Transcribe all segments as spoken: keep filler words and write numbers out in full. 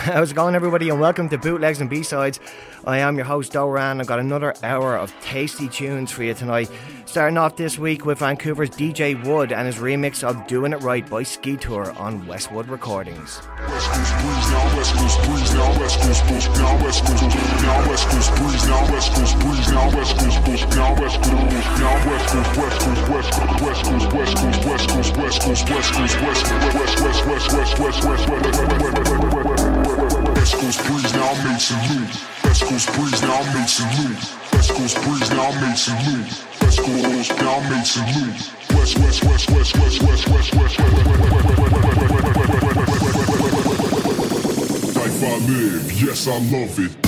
How's it going, everybody, and welcome to Bootlegs and B-Sides. I am your host, Doran. I've got another hour of tasty tunes for you tonight. Starting off this week with Vancouver's D J Wood and his remix of Doing It Right by Ski Tour on Westwood Recordings. West Coast breeze, now West Coast breeze, now West Coast breeze, now West Coast breeze, now West Coast breeze, now West Coast breeze, now West Coast breeze, now West Coast breeze, now West Coast, West Coast, West Coast, West Coast, West Coast, West Coast, West Coast, West Coast, West Coast, West, West, West, West, West, West, West Coast breeze, now Mason Loop. West Coast breeze, now Mason Loop. West Coast breeze, now Mason Loop. West Coast, now Mason Loop. West, West, West, West, West, West, West, West, Life I live, yes I love it.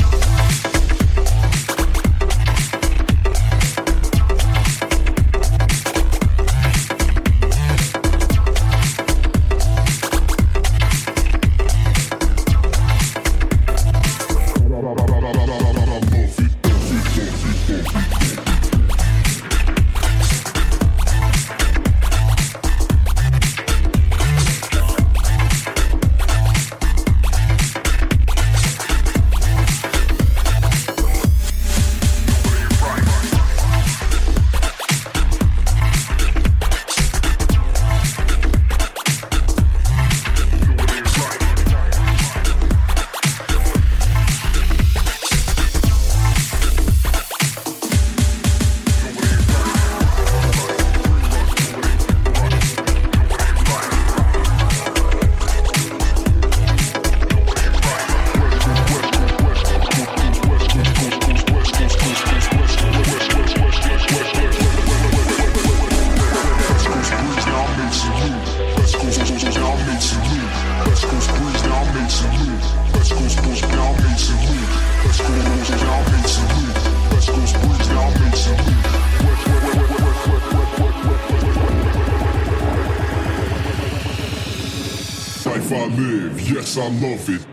Life I live, yes I love it.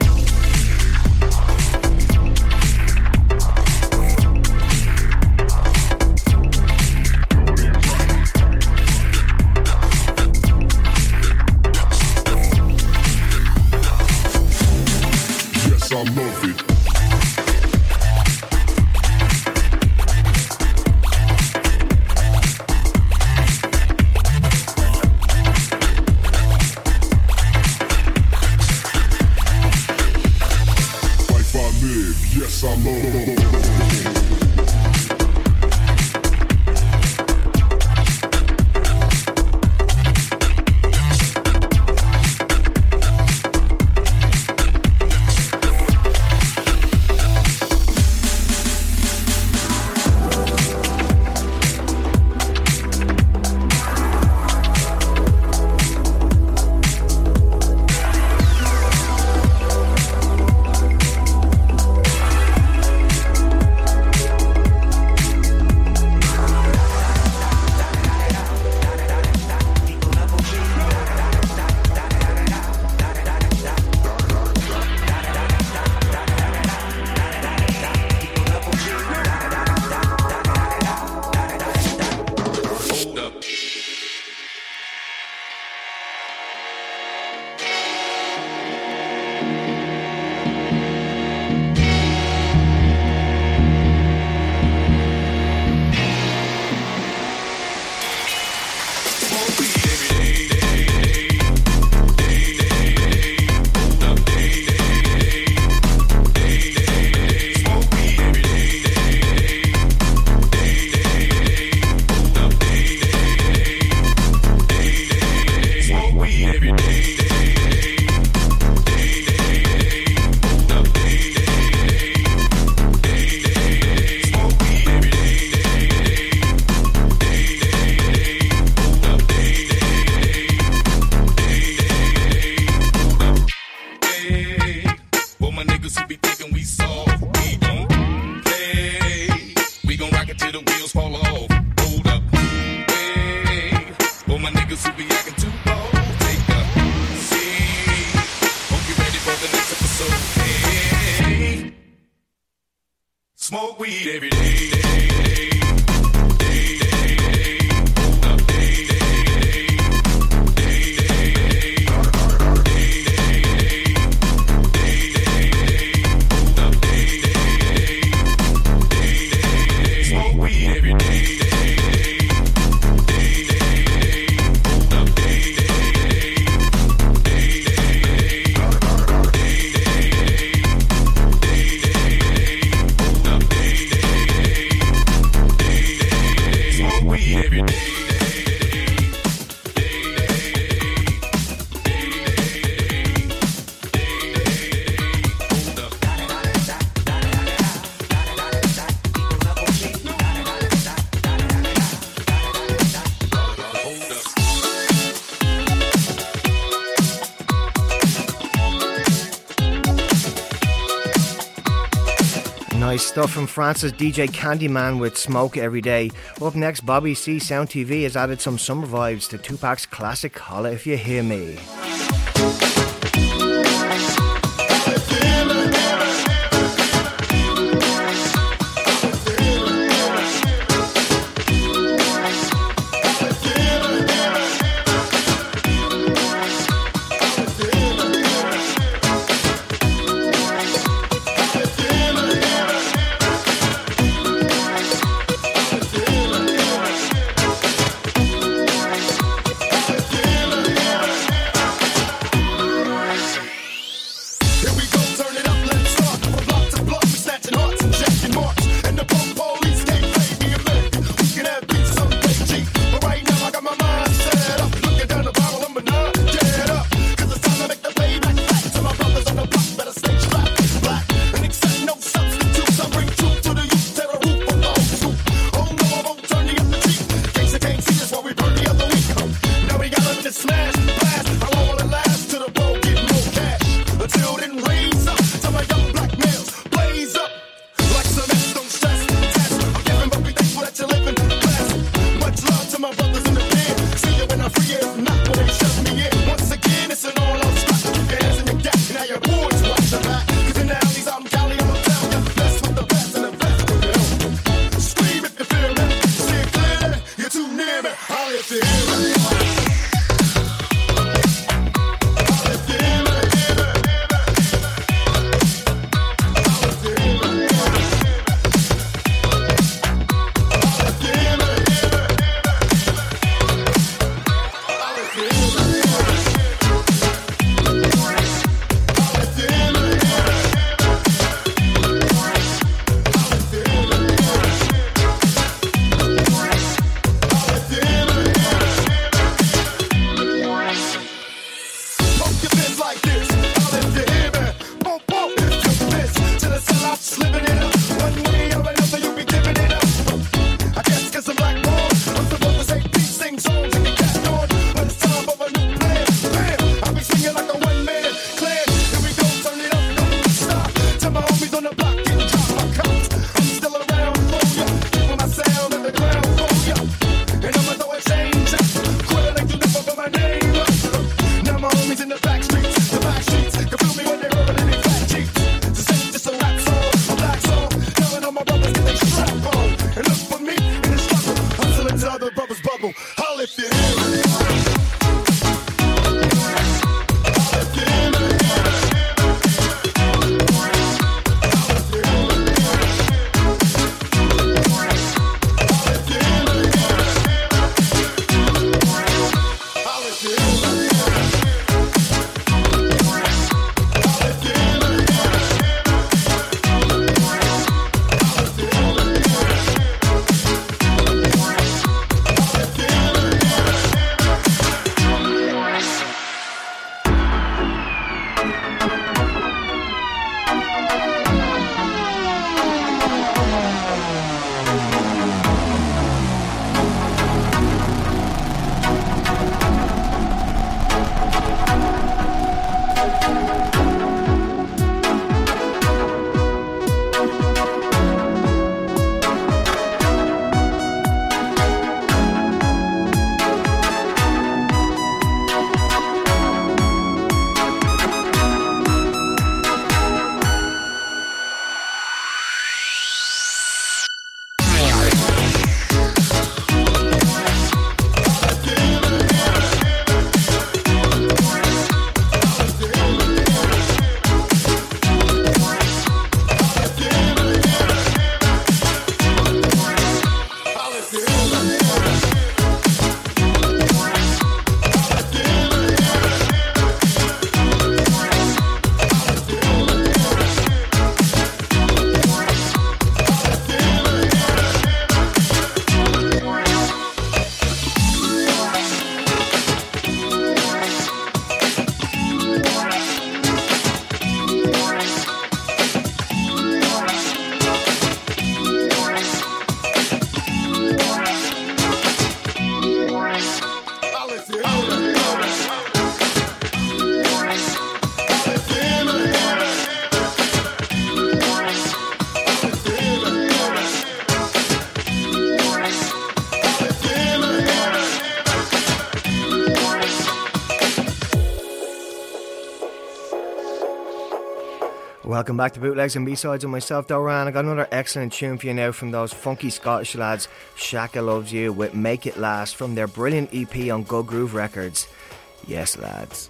Yes I love it. Yes, I love Smoke weed every day. Nice stuff from France's D J Candyman with Smoke Every Day. Up next, Bobby C Sound T V has added some summer vibes to Tupac's classic Holla If You Hear Me. Welcome back to Bootlegs and B-Sides with myself, Doran. I got another excellent tune for you now from those funky Scottish lads, Shaka Loves You with Make It Last from their brilliant E P on Good Groove Records. Yes, lads.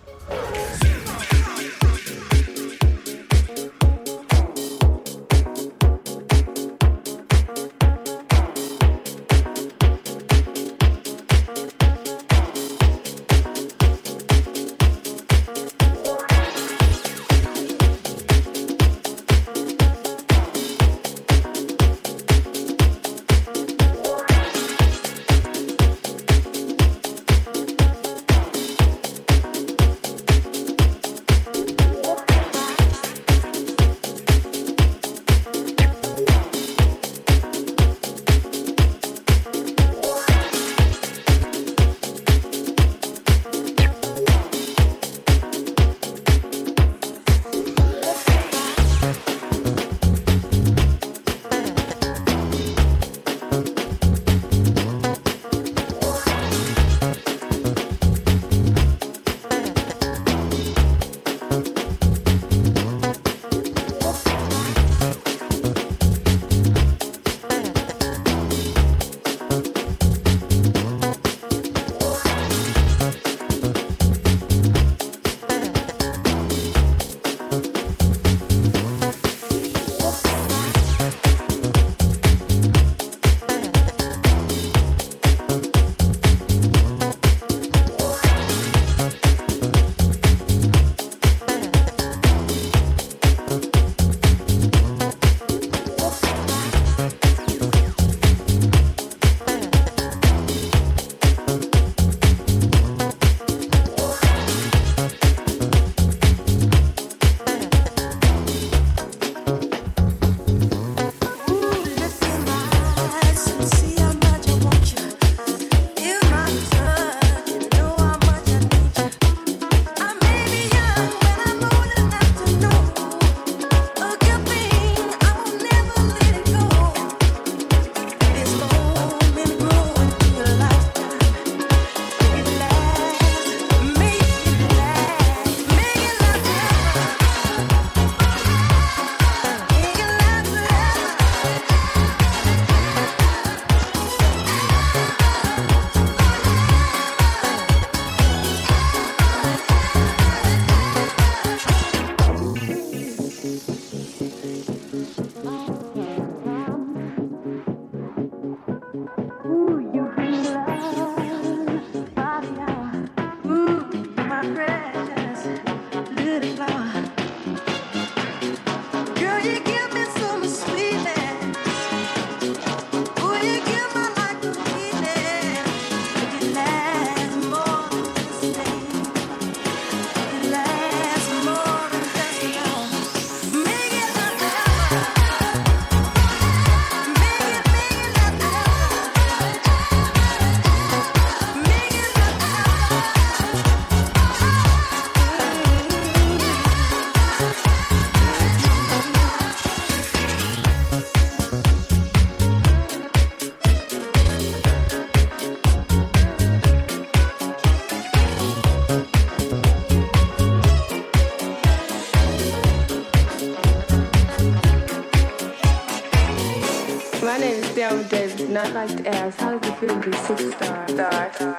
And I'd like to ask, how does it feel to be six star? Star.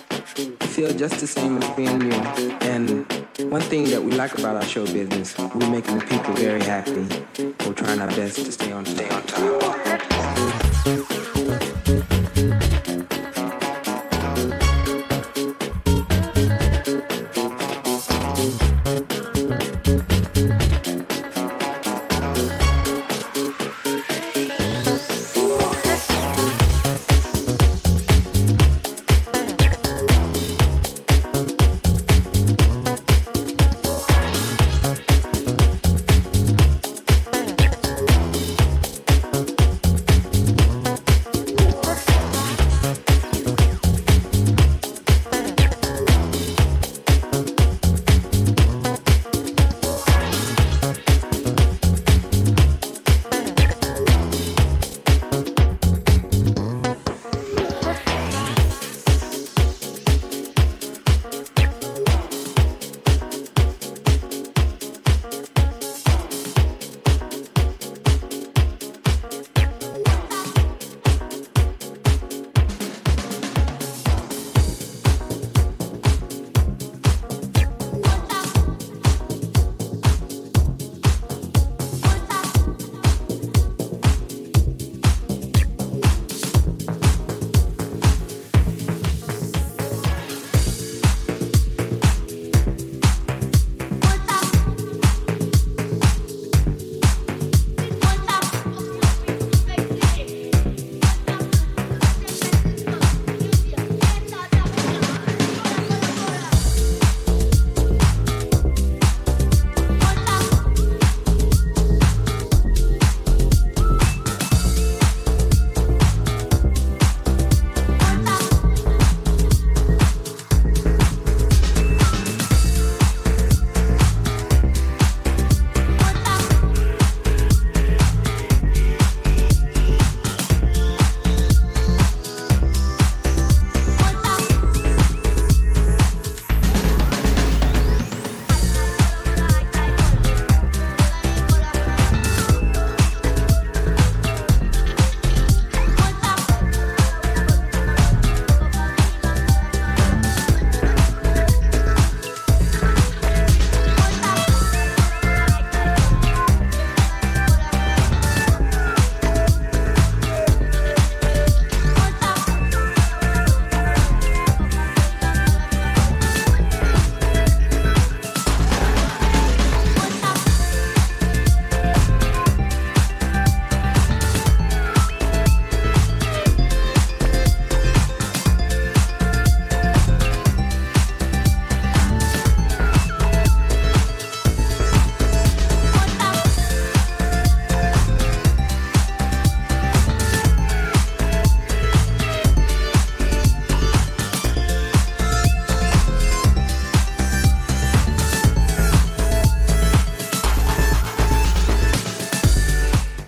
I feel just the same as being you. And one thing that we like about our show business, we're making the people very happy. We're trying our best to stay on, stay on top.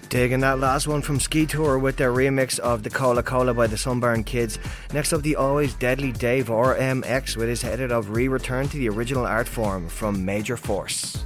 Digging that last one from Ski Tour with their remix of the Cola Cola by the Sunburn Kids. Next up, the always deadly Dave R M X with his edit of Re-Return to the Original Art Form from Major Force.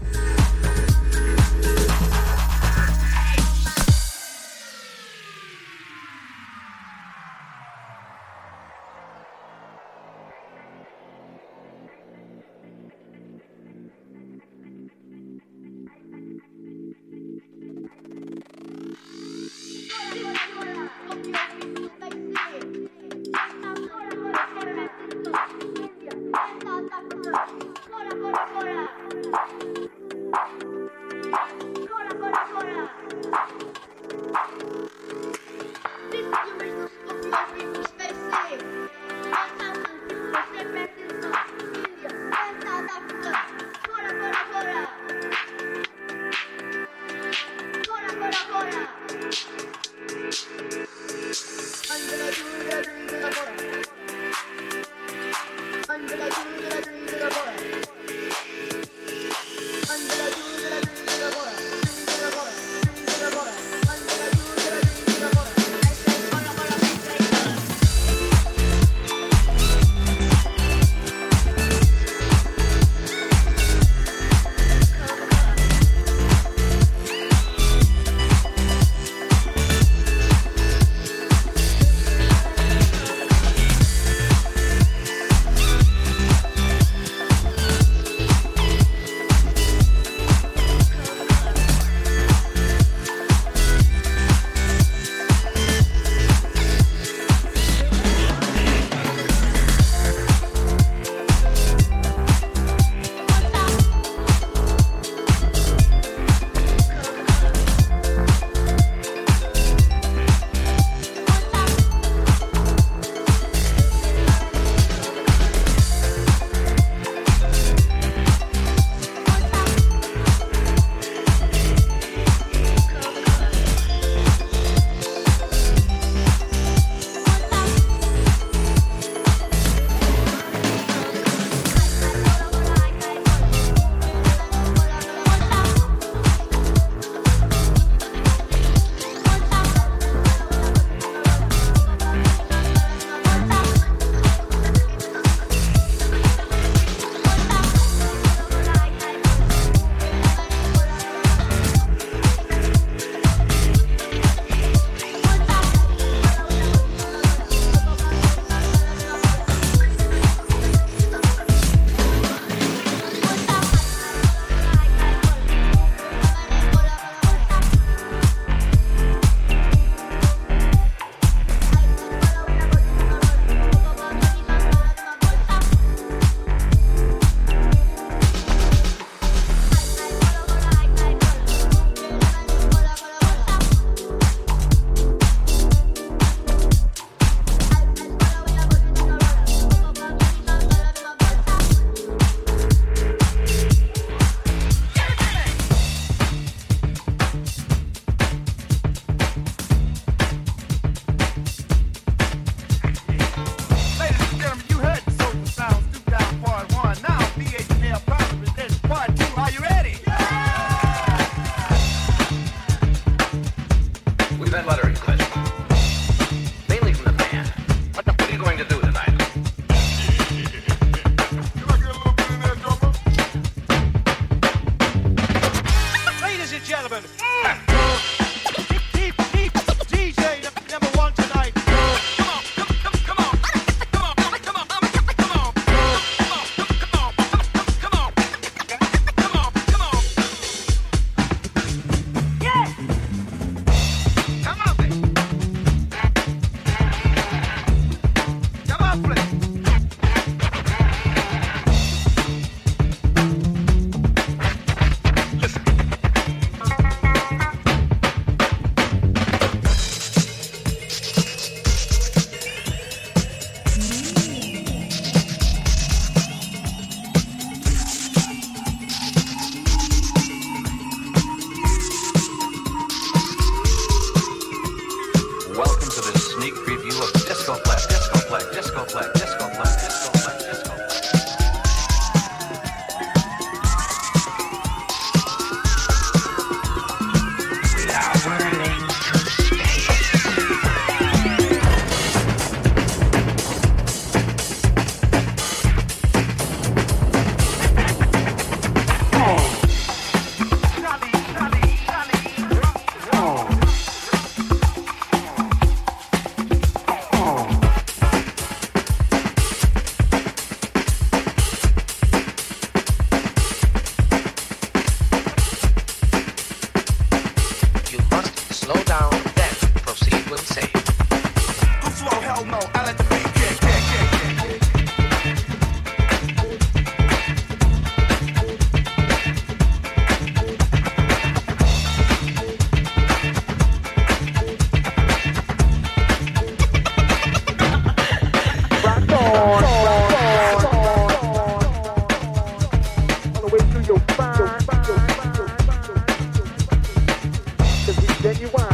so fine, so fine, so fine, so fine, so fine. Cause we genuine.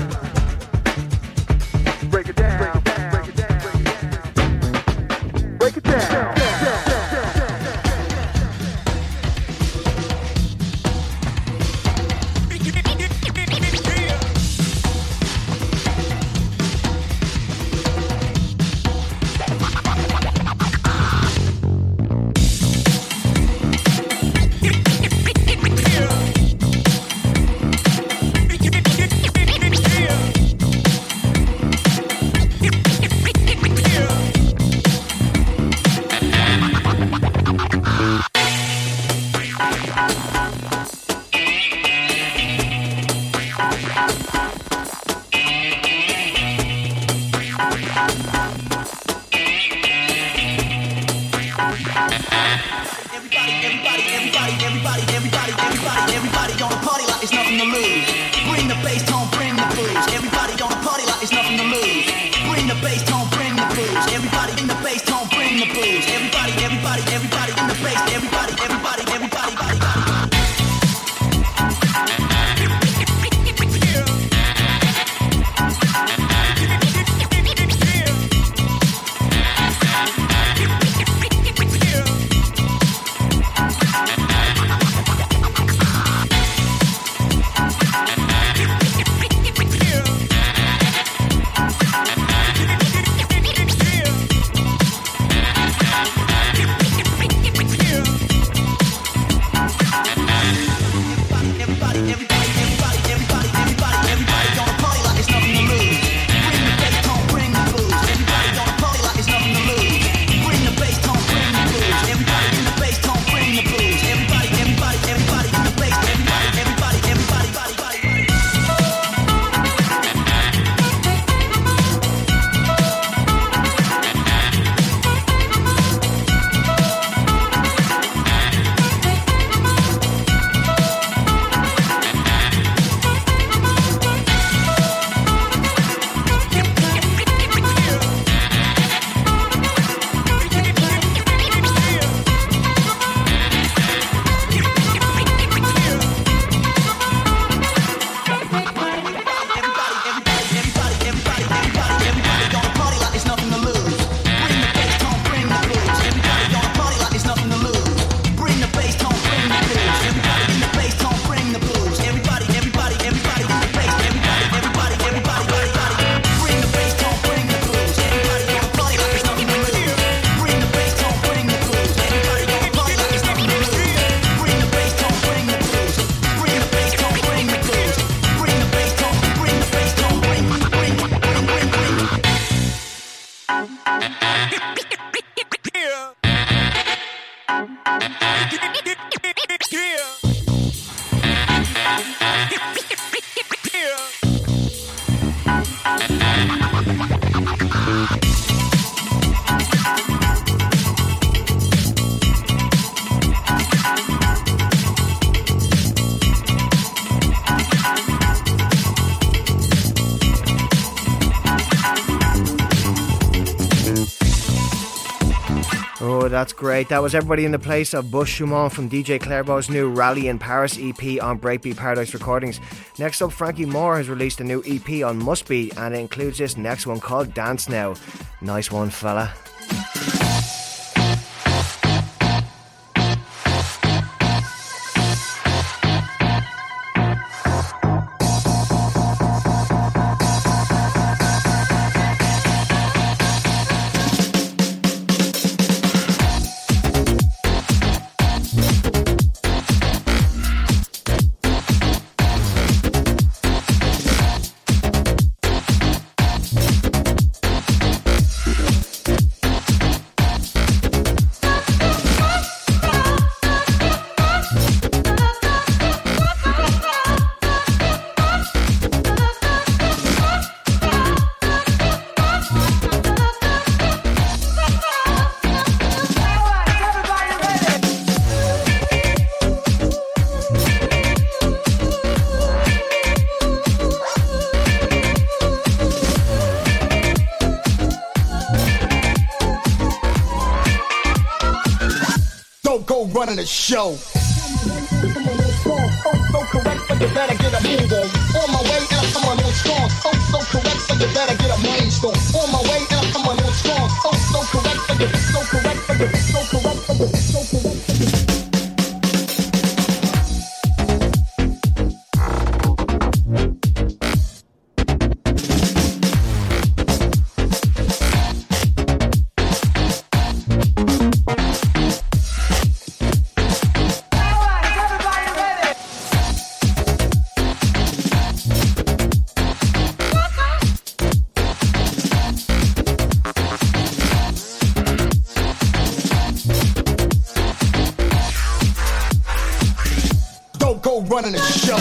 Break it down, break it down, break it down. Break it down. That's great. That was Everybody in the Place of Bush Schumann from D J Clairbeau's new Rally in Paris E P on Breakbeat Paradise Recordings. Next up, Frankie Moore has released a new E P on Must Be, and it includes this next one called Dance Now. Nice one, fella. Running a show. someone who's strong. Oh, so correct, so you better get a move on. On my way, and I'm someone who's strong. Oh, so correct, so you better get a brainstorm. On my way, and I'm someone who's strong. Oh, so correct, so you so correct, so you so correct, so you so correct, so you. Running the show.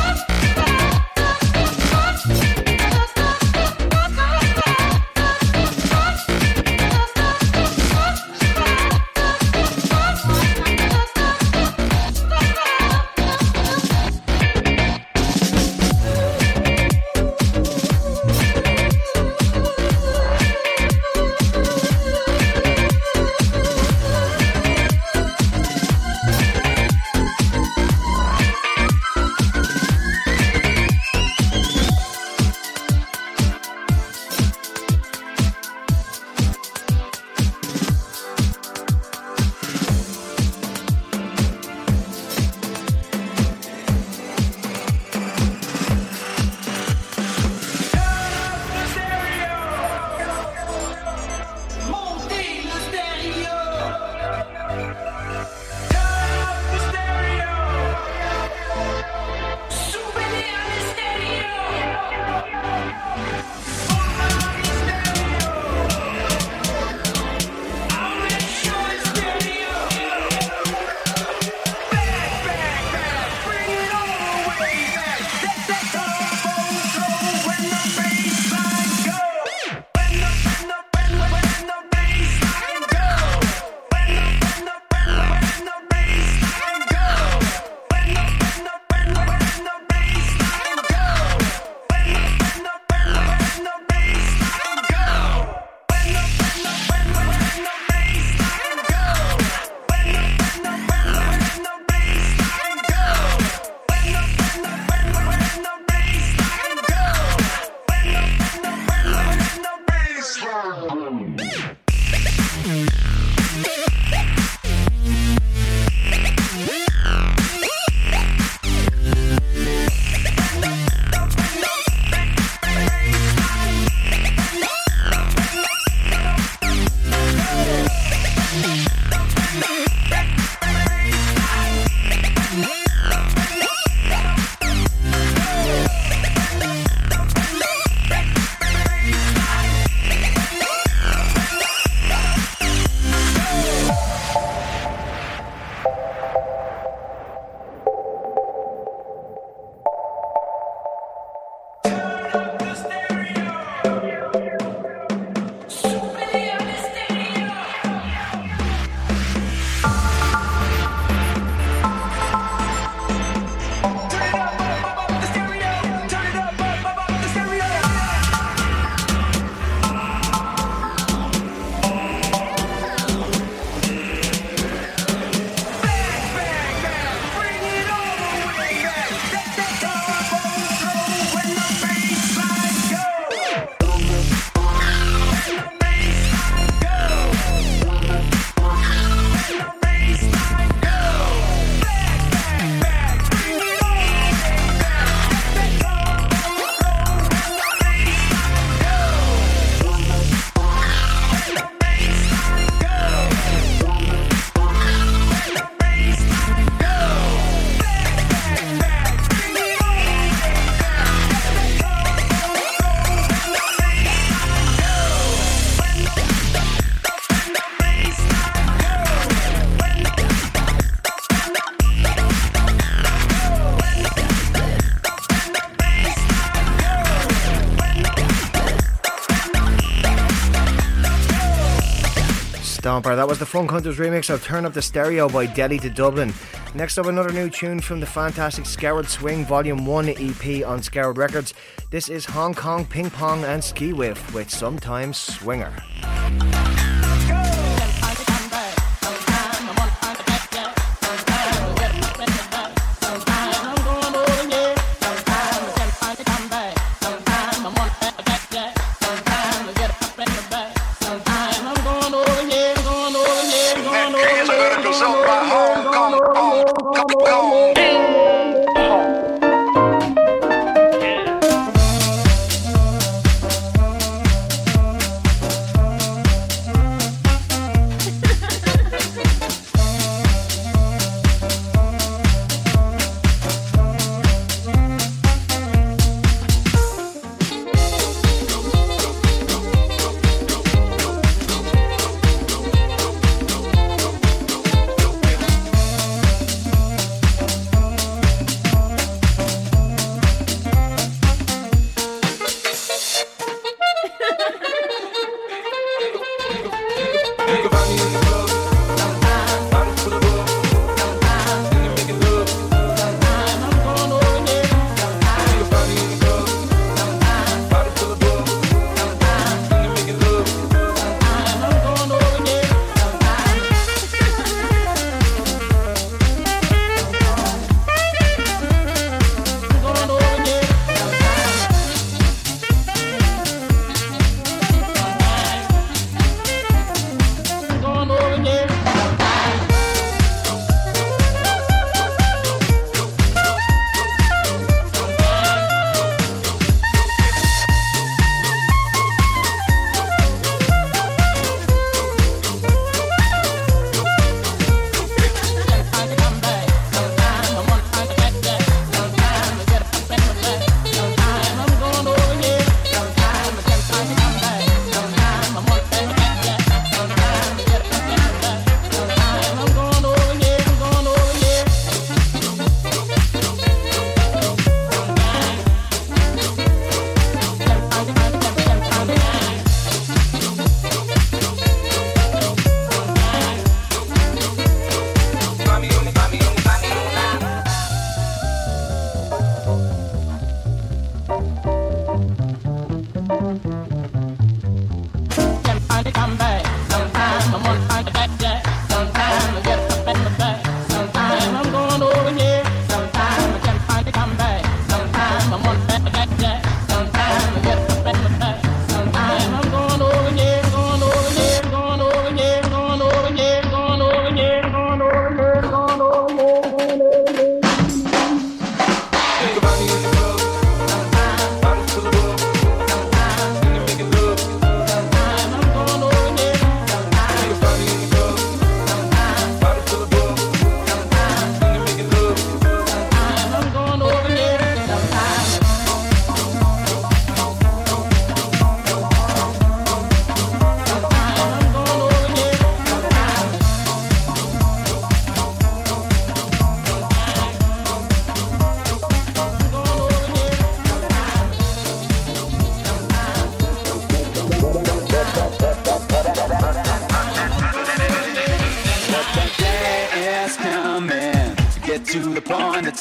Stomper. That was the Funk Hunters remix of Turn Up the Stereo by Delhi to Dublin. Next up, another new tune from the fantastic Scoured Swing Volume one E P on Scoured Records. This is Hong Kong Ping Pong and Ski Whiff with Sometimes Swinger.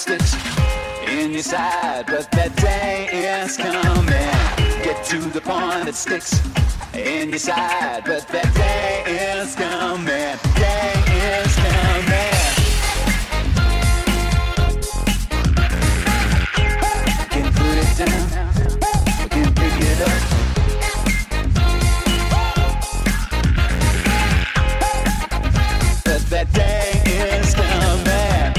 sticks in your side, but that day is coming. Get to the point that sticks in your side, but that day is coming. Day is coming. Can put it down, can pick it up. But that day is coming.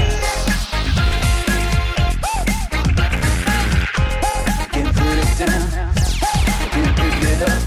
Can put it down, can pick it up.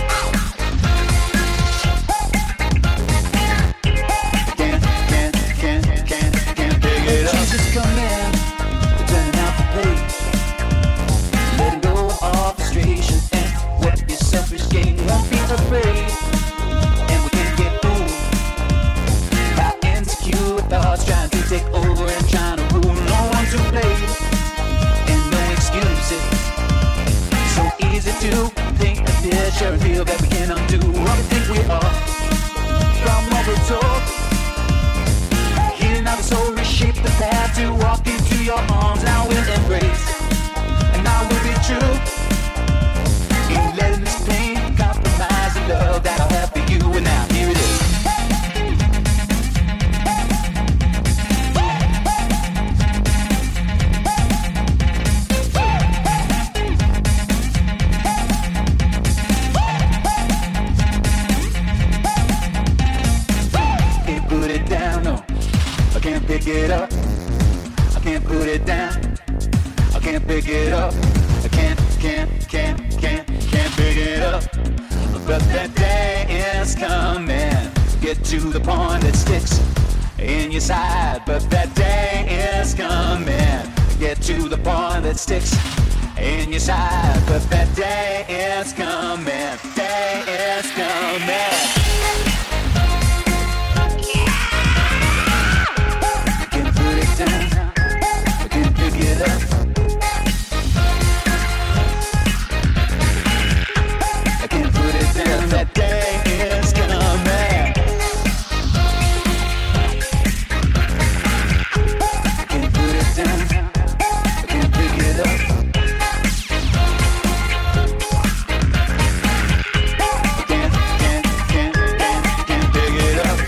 Take over and trying to rule, no one to blame, and no excuses. So easy to think that this sure feel that we can undo what we think we are. From what we're told, healing our soul, reshape the path to walk into your arms. Now we'll embrace, and now we'll be true. Ain't letting this pain compromise the love that I have for you. And now here it is. Pick it up, I can't put it down, I can't pick it up, I can't, can't, can't, can't, can't pick it up. But that day is coming. Get to the point that sticks in your side. But that day is coming. Get to the point that sticks in your side. But that day is coming. Day is coming. Down, I can pick it up. I can put it down. That day is coming. I can put it down. I can pick it up. I can't, can't, can't, can't, can't pick it up.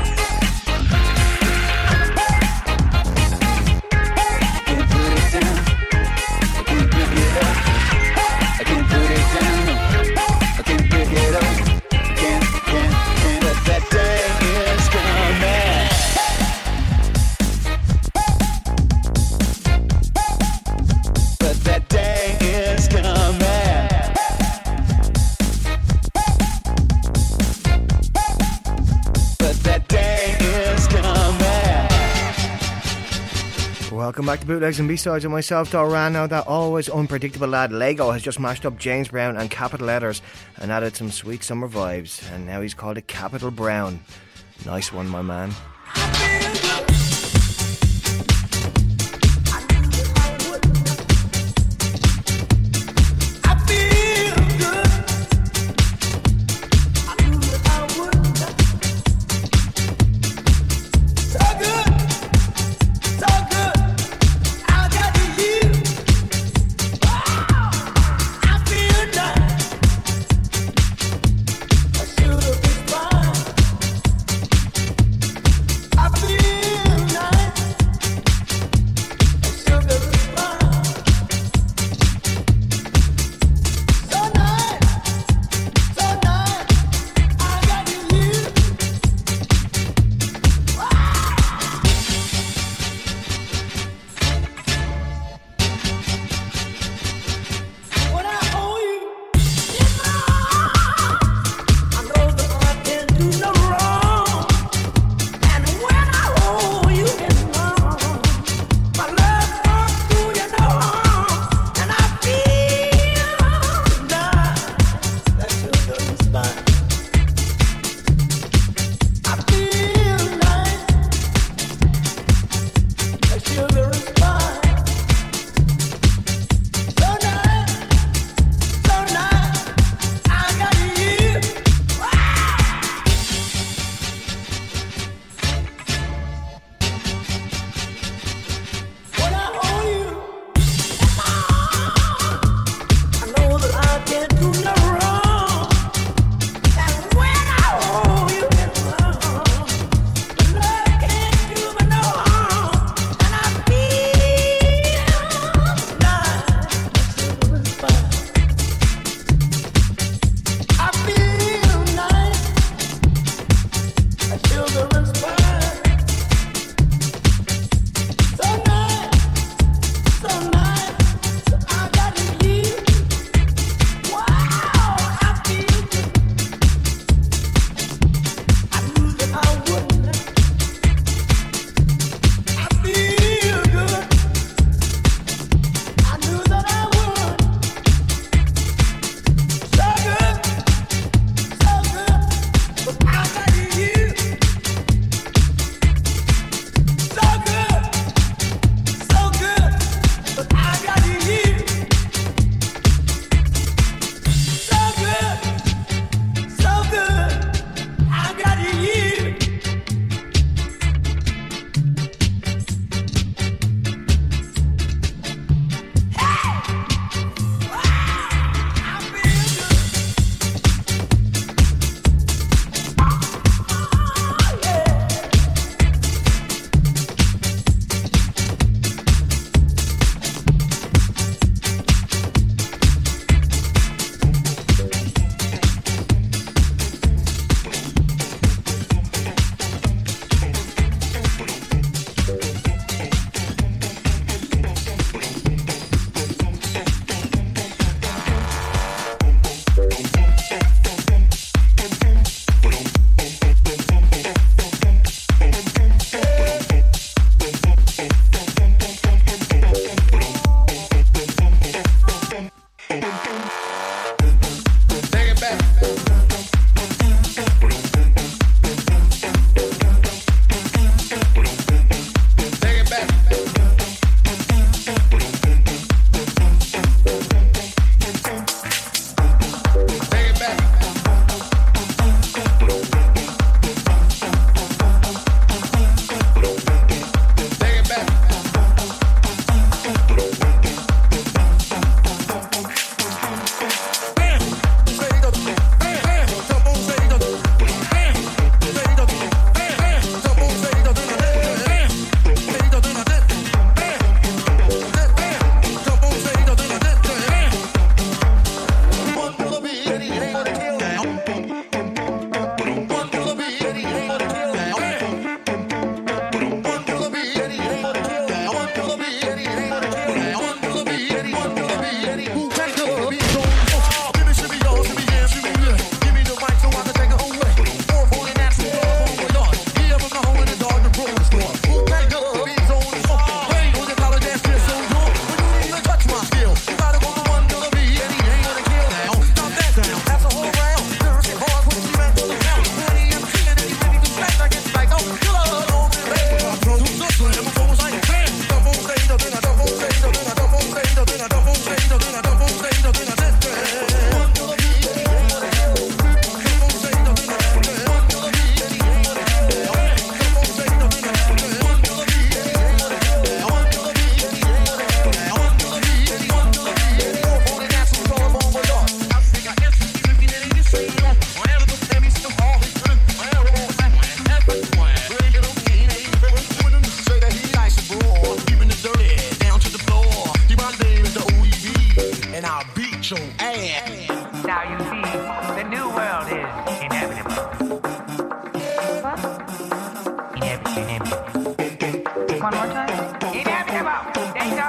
Welcome back to Bootlegs and B-Sides with myself, Doran. Now that always unpredictable lad Lego has just mashed up James Brown and Capital Letters and added some sweet summer vibes, and now he's called it Capital Brown. Nice one, my man. I feel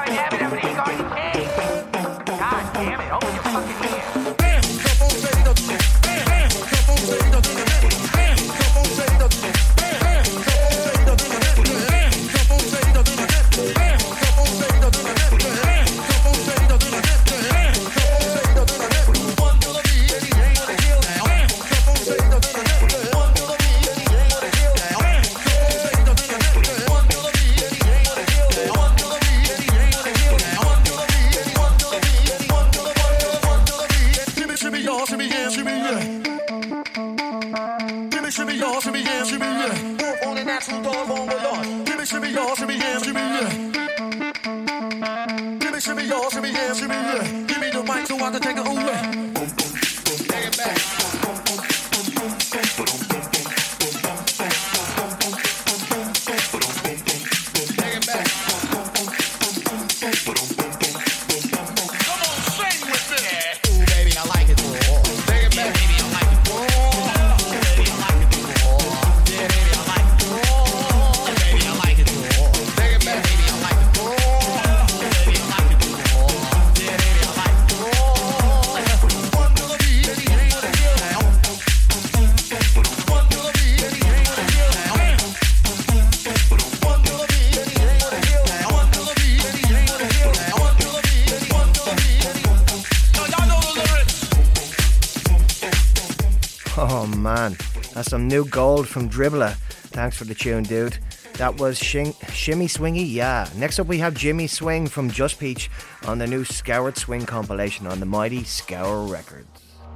That's some new gold from Dribbler. Thanks for the tune, dude. That was Shing- Shimmy Swingy, yeah. Next up we have Jimmy Swing from Just Peach on the new Scoured Swing compilation on the mighty Scour Records.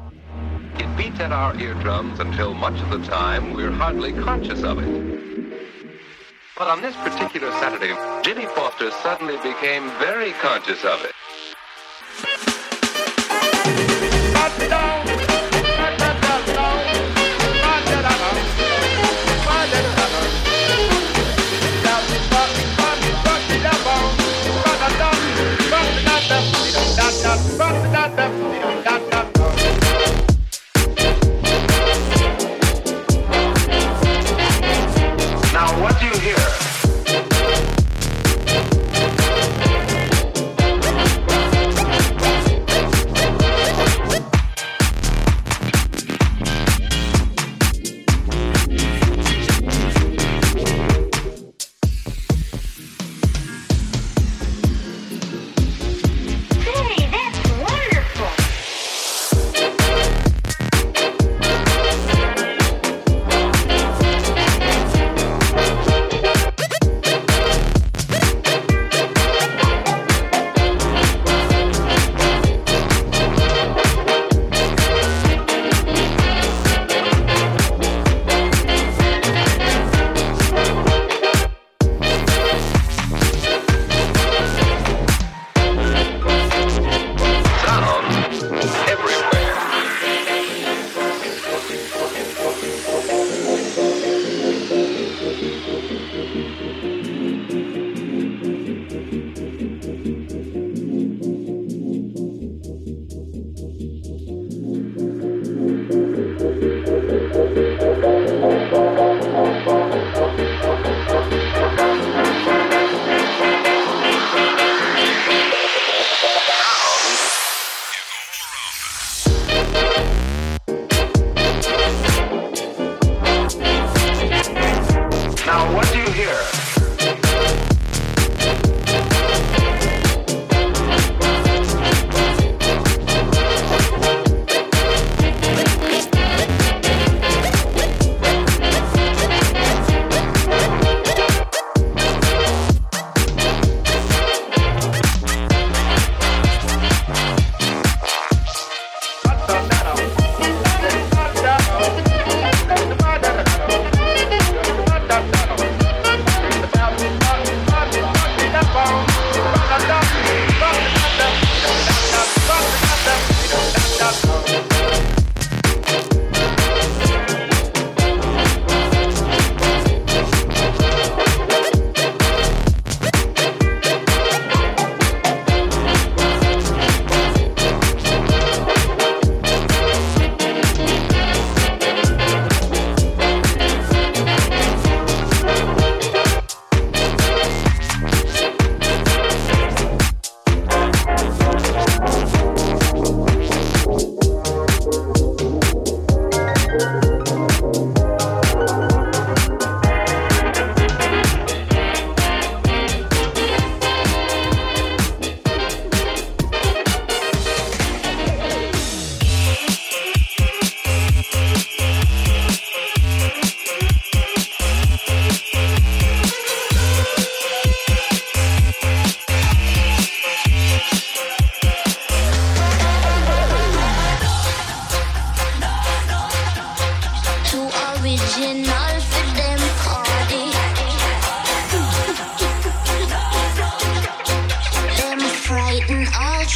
It beats at our eardrums until much of the time we're hardly conscious of it. But on this particular Saturday, Jimmy Foster suddenly became very conscious of it. Now what do you hear?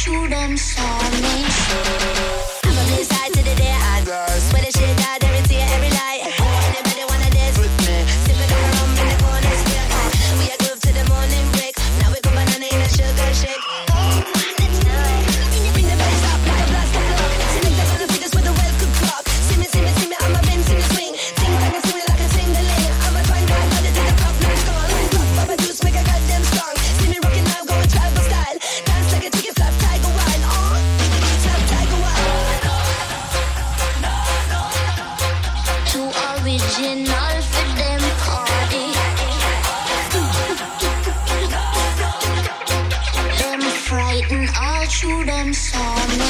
true, them saw me. I'm on this side to the day I swear the shit out every tear, every light. Anybody wanna dance with me? Sipping on rum in the corner, still. We are groove to the morning break. Now we go banana in a sugar shake. Bring the bass up like a blast of luck. Select the other features with a well-cooked clock. See me, see me, see me, I'm a Benz in the swing. Ting tang and swing like a tingling. I'm a twine guy, got it to the clock, no stall. Rock, Papa Juice, make a goddamn strong. See me rocking now, going tribal style. Dance like a chicken flap, tiger wild. Oh, flap, tiger wild. Too original for them party. Them frightened all through them saw me.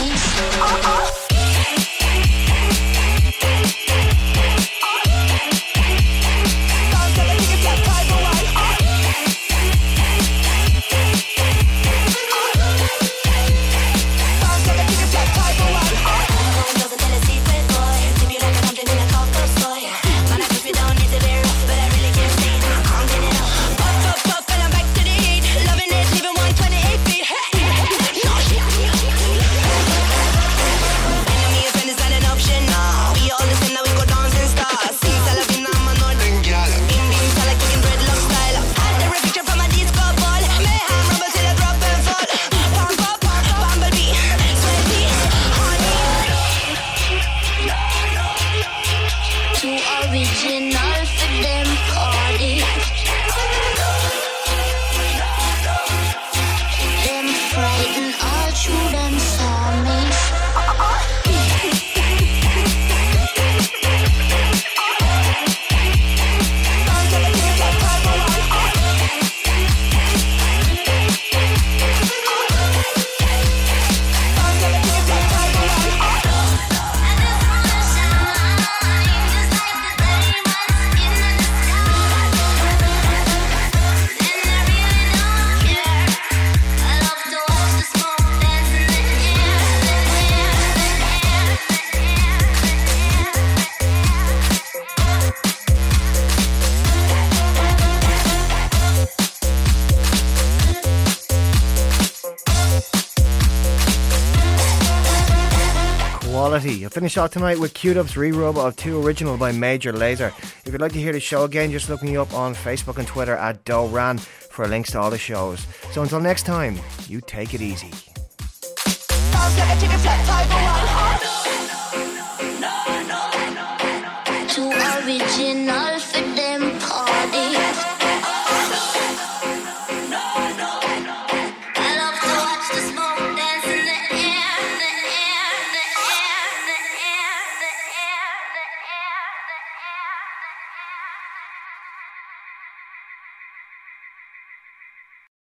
Original for them party. Them frightened all through them saw me. Quality. I'll finish off tonight with Q-Dub's re-rub of Two Original by Major Lazer. If you'd like to hear the show again, just look me up on Facebook and Twitter at Doran for links to all the shows. So until next time, you take it easy. Too original.